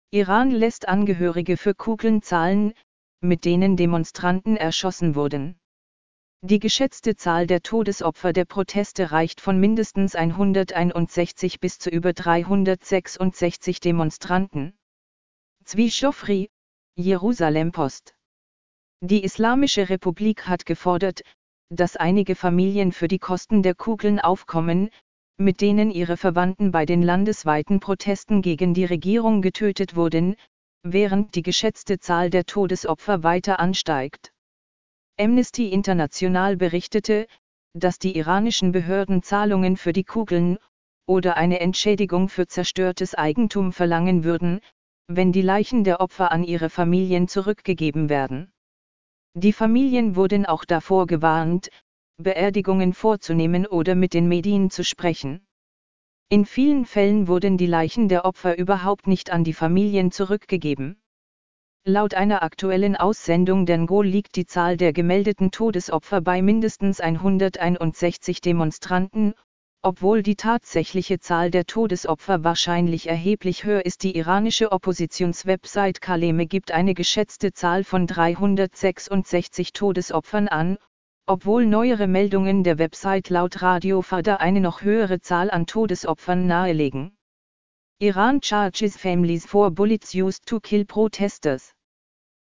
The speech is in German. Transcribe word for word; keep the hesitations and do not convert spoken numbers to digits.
Iran lässt Angehörige für Kugeln zahlen, mit denen Demonstranten erschossen wurden. Die geschätzte Zahl der Todesopfer der Proteste reicht von mindestens hunderteinundsechzig bis zu über dreihundertsechsundsechzig Demonstranten. Zvi Shofri, Jerusalem Post. Die Islamische Republik hat gefordert, dass einige Familien für die Kosten der Kugeln aufkommen, mit denen ihre Verwandten bei den landesweiten Protesten gegen die Regierung getötet wurden, während die geschätzte Zahl der Todesopfer weiter ansteigt. Amnesty International berichtete, dass die iranischen Behörden Zahlungen für die Kugeln oder eine Entschädigung für zerstörtes Eigentum verlangen würden, wenn die Leichen der Opfer an ihre Familien zurückgegeben werden. Die Familien wurden auch davor gewarnt, Beerdigungen vorzunehmen oder mit den Medien zu sprechen. In vielen Fällen wurden die Leichen der Opfer überhaupt nicht an die Familien zurückgegeben. Laut einer aktuellen Aussendung der N G O liegt die Zahl der gemeldeten Todesopfer bei mindestens hunderteinundsechzig Demonstranten, obwohl die tatsächliche Zahl der Todesopfer wahrscheinlich erheblich höher ist. Die iranische Oppositionswebsite Kaleme gibt eine geschätzte Zahl von dreihundertsechsundsechzig Todesopfern an, obwohl neuere Meldungen der Website laut Radio Fada eine noch höhere Zahl an Todesopfern nahelegen. Iran charges families for bullets used to kill protesters.